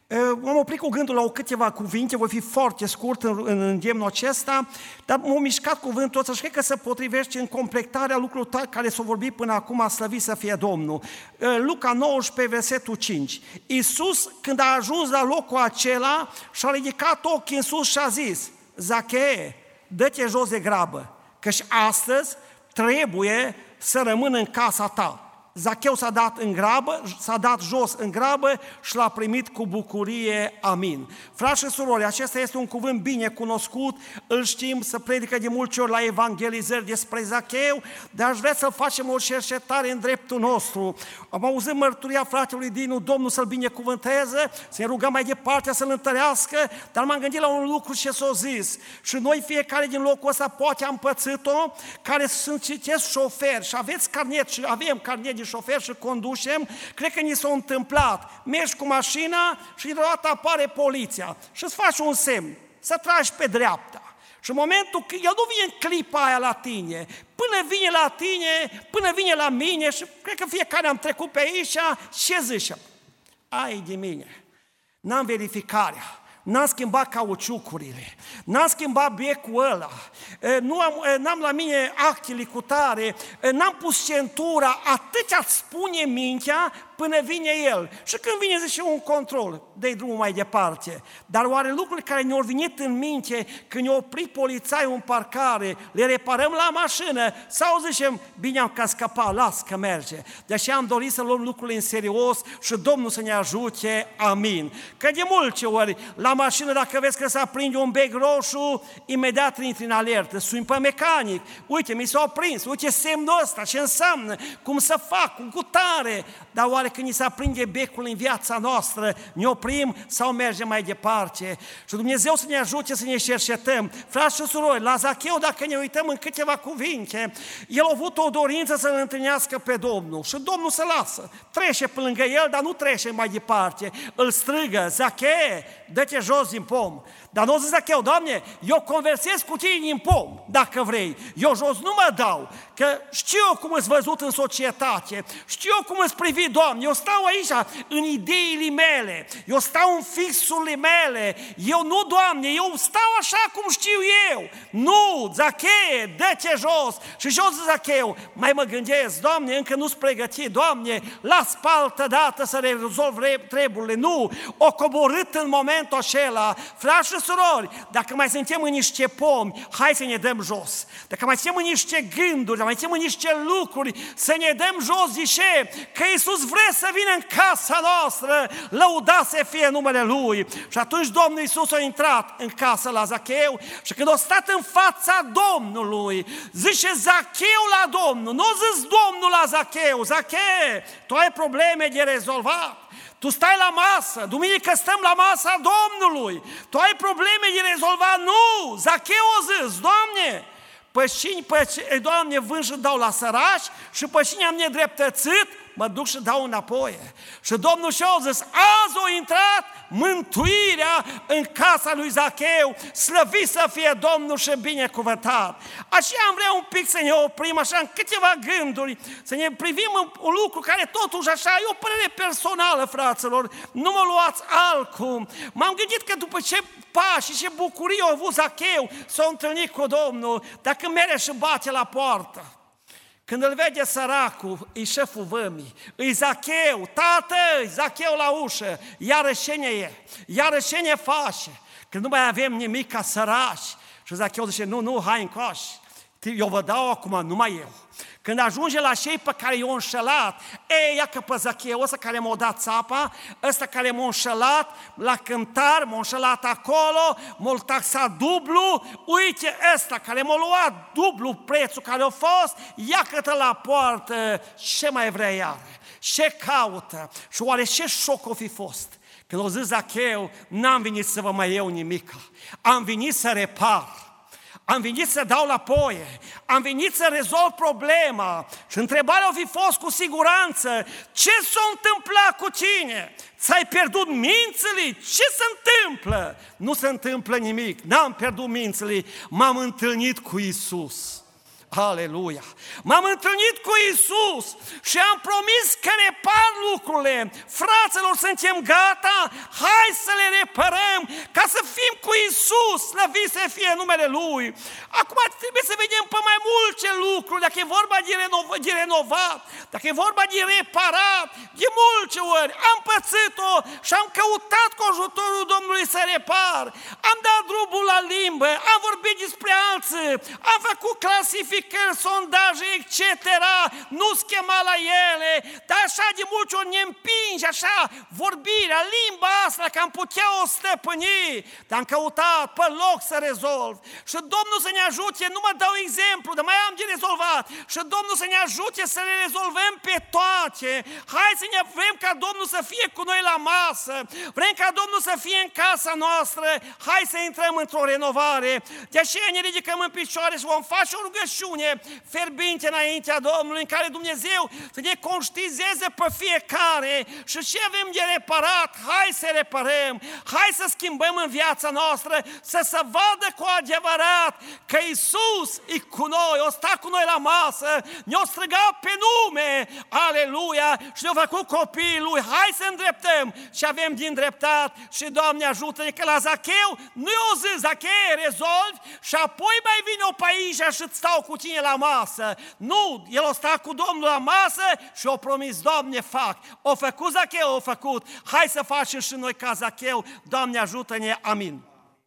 M-am oprit cu gândul la câteva cuvinte, voi fi foarte scurt în îndemnul acesta, dar m-a mișcat cuvântul ăsta și cred că se potrivește în completarea lucrurilor care s-au vorbit până acum, slăvit să fie Domnul. Luca 19, versetul 5. Iisus, când a ajuns la locul acela, și-a ridicat ochii în sus și a zis: Zachee, dă-te jos de grabă, căci astăzi trebuie să rămân în casa ta. Zacheu s-a dat jos în grabă și l-a primit cu bucurie. Amin. Frați și surori, acesta este un cuvânt bine cunoscut, îl știm, să predică de multe ori la evangelizări despre Zacheu, dar aș vrea să facem o cercetare în dreptul nostru. Am auzit mărturia fratelui Dinu, Domnul să-l binecuvânteze, să ne rugăm mai departe să-l întărească, dar m-am gândit la un lucru ce s-a zis. Și noi fiecare din locul ăsta poate am pățit-o, care sunteți șoferi și aveți carnet și avem carnet de șofer și conducem, cred că ni s-a întâmplat. Mergi cu mașina și deodată apare poliția și îți faci un semn, să tragi pe dreapta. Și în momentul că el nu vine în clipa aia la tine, până vine la mine și cred că fiecare am trecut pe aici, ce zice? Ai de mine, n-am verificarea, n-am schimbat cauciucurile, n-am schimbat becul ăla, n-am la mine actele cu tare, n-am pus centura, atât îți spune mintea până vine el. Și când vine, zice, un control, dă-i drumul mai departe. Dar oare lucruri care ne-au venit în minte când ne-a oprit polițaiul în parcare, le reparăm la mașină sau zicem, bine am scăpat, las că merge. De aceea am dorit să luăm lucrurile în serios și Domnul să ne ajute, amin. Că de multe ori, la mașină, dacă vezi că se aprinde un bec roșu, imediat intri în alertă, suni pe mecanic, uite, mi s-a aprins, uite semnul ăsta, ce înseamnă, cum să fac, cu tare, dar oare când ni se aprinde becul în viața noastră, ne oprim sau mergem mai departe? Și Dumnezeu să ne ajute să ne cercetăm. Frați și surori, la Zacheu, dacă ne uităm în câteva cuvinte, el a avut o dorință să-L întâlnească pe Domnul și Domnul se lasă. Trece pe lângă el, dar nu trece mai departe. Îl strigă: Zachee, dă-te jos din pom. Dar nu zice Zacheu: Doamne, eu conversez cu tine din pom, dacă vrei. Eu jos nu mă dau, că știu eu cum îți văzut în societate, știu eu cum îți privi, Doamne, eu stau aici în ideile mele, eu stau în fixurile mele, eu nu, Doamne, eu stau așa cum știu eu. Nu, Zachee, dă-te jos. Și jos de Zacheu, mai mă gândesc, Doamne, încă nu-s pregătit, Doamne, las pe altă dată să rezolv treburile. Nu, o coborât în momentul acela. Frați și surori, dacă mai suntem în niște pomi, hai să ne dăm jos. Dacă mai suntem în niște gânduri, mai suntem în niște lucruri, să ne dăm jos. De ce? Că Iisus vrea să vină în casa noastră, lăudat să fie numele Lui. Și atunci Domnul Iisus a intrat în casă la Zacheu și când a stat în fața Domnului, zice Zacheu la Domnul, nu zis Domnul la Zacheu: Zachee, tu ai probleme de rezolvat. Tu stai la masă, duminică stăm la masa Domnului, tu ai probleme de rezolvat. Nu, Zacheu a zis: Doamne, Doamne, vând și dau la săraci și pe cine am nedreptățit, mă duc și dau înapoi. Și Domnul și-a zis: azi a intrat mântuirea în casa lui Zacheu, slăvit să fie Domnul și binecuvântat. Așa am vrea un pic să ne oprim așa în câteva gânduri, să ne privim un lucru care totuși așa e o părere personală, fraților, nu mă luați altcum. M-am gândit că după ce pași și ce bucurie a avut Zacheu s-a întâlnit cu Domnul, dacă mere și bate la poartă. Când îl vede săracul, e șeful vămii, e Zacheu, tată, Zacheu la ușă, iarăși ce ne e, iarăși ce ne face, când nu mai avem nimic ca săraci. Și Zacheu zice: nu, hai încoaș, eu vă dau acum, numai eu. Când ajunge la cei pe care i-au înșelat, ia că pe Zacheu ăsta care m-a dat țapa, ăsta care m-a înșelat la cântar, m-a înșelat acolo, m-a taxat dublu, uite ăsta care m-a luat dublu prețul care a fost, ia că-tă la poartă, ce mai vrea iară, ce caută? Și oare ce șoc o fi fost? Când o zis Zacheu: n-am venit să vă mai iau nimic, am venit să repar. Am venit să dau la poie, am venit să rezolv problema. Și întrebarea o fi fost cu siguranță: ce s-a întâmplat cu tine? Ți-ai pierdut mințile? Ce se întâmplă? Nu se întâmplă nimic, n-am pierdut mințile, m-am întâlnit cu Iisus. Aleluia! M-am întâlnit cu Iisus și am promis că repar lucrurile. Fraților, suntem gata? Hai să le reparăm ca să fim cu Iisus, slăvit să fie numele Lui. Acum trebuie să vedem pe mai multe lucruri, dacă e vorba de renovat, dacă e vorba de reparat, de multe ori am pățit-o și am căutat cu ajutorul Domnului să repar. Am dat drumul la limbă, am vorbit despre alții, am făcut clasificări, sondaje, etc. Nu schema la ele, dar așa de multe ori ne împinge așa vorbirea, limba asta, că am putea o stăpâni, dar am căutat pe loc să rezolv. Și Domnul să ne ajute, nu mă dau exemplu, dar mai am de rezolvat. Și Domnul să ne ajute să le rezolvăm pe toate. Hai să ne vrem ca Domnul să fie cu noi la masă, vrem ca Domnul să fie în casa noastră, hai să intrăm într-o renovare. De aceea ne ridicăm în picioare și vom face o rugăciune fierbinte înaintea Domnului, în care Dumnezeu să ne conștientizeze pe fiecare și ce avem de reparat, hai să reparăm, hai să schimbăm în viața noastră, să se vadă cu adevărat că Iisus e cu noi, o sta cu noi la masă, ne-o strigat pe nume, aleluia, și ne-a făcut copiii Lui, hai să îndreptăm și avem din dreptat și Doamne ajută-ne că la Zacheu nu i-o zis, Zacheu, rezolvi și apoi mai vine o pe aici și stau cu tine la masă. Nu, el o sta cu Domnul la masă și o promis, Doamne, fac. O făcut Zacheu, o făcut. Hai să facem și noi ca Zacheu. Doamne ajută-ne, amin.